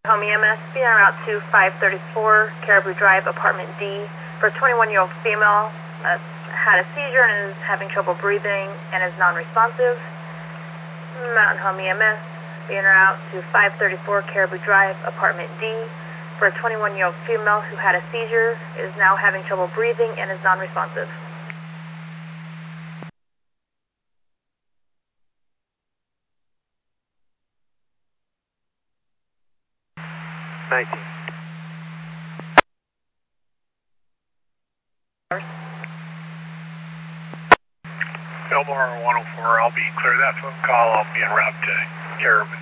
Home EMS, be on route to 534 Caribou Drive, apartment D, for a 21-year-old female that had a seizure and is having trouble breathing and is non-responsive. Mountain Home EMS, be en route to 534 Caribou Drive, apartment D, for a 21-year-old female who had a seizure, is now having trouble breathing and is non-responsive. Thank you. Fillmore 104, I'll be clear that phone call. I'll be en route to Caribou.